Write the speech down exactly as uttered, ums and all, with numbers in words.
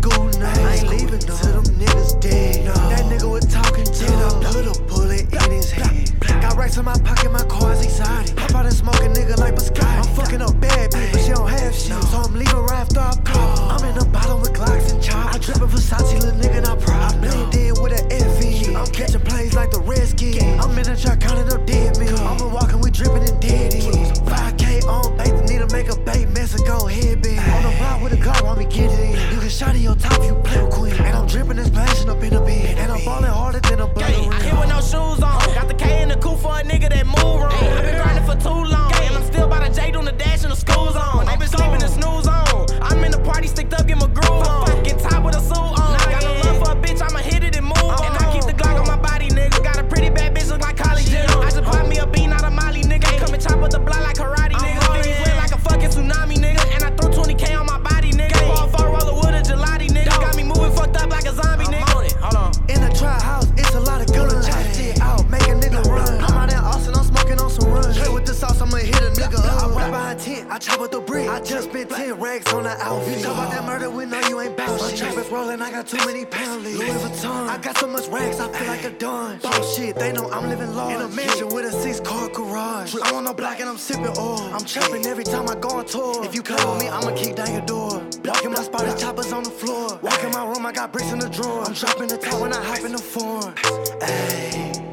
school now. I ain't leaving no. Till them niggas dead. No. That nigga was talking to him. Put a bullet in his head. Got racks in my pocket, my car's exotic. Pop out and smoke a nigga like Biscotti. I'm fucking up bad bitch, but she don't have shit. So I'm leaving right after I call. I'm in the bottom with Glocks and chops. I drippin' Versace, little nigga, not proud. I blend in with an F E. I'm catching plays like the Redskins. I'm in the truck counting up dead men. I'm walking, we drippin' in dead ends. five K on bait, need to make a bait mess and go headband. On the block with a Glock, want me get it in. You can shot in your top, you play with queen. And I'm drippin' and splashing up in the bin. And I'm ballin' harder than a blood. I hit with no shoes on. Got the K in the coupe for a nigga that move wrong. I been grinding for too long. And I'm still by the J on the dash and the school zone. They been sleeping and snooze on. I'm in the party, sticked up, get my groove on. Get top with a suit on. Got no love for a bitch, I'ma hit it and move. And I keep the Glock on my body, nigga. Got a pretty bad bitch, look like Kylie Jenner. I just pop me a bean out of Molly, nigga. Come and chop with the block like karate, nigga. Fifties wet like a fucking tsunami, nigga. And I threw twenty K on my body, nigga. Ball for a roller with a gelati, nigga. Got me moving fucked up like a zombie, nigga. I'm on it, hold on. In the trap house, it's a lot of guns. Chop shit out, make a nigga run. I'm out in Austin, I'm smoking on some runs. Play with the sauce, I'ma hit a nigga up. I rap behind tent, I chop up the brick. I just spent ten racks on the outfit. You talk about that murder, we know you ain't bout shit. My trap is rolling, I got too many pound leaves. Louis Vuitton, I got so much racks, I feel like a don. Boss shit, they know I'm living large. In a mansion with a six-car garage. I'm on the block and I'm sipping oil. I'm trapping every time I go on tour. If you play with me, I'ma kick down your door. Walking my spot, it's choppers on the floor. Walk in my room, I got bricks in the drawer. I'm dropping the top when I hop in the form. Ayy.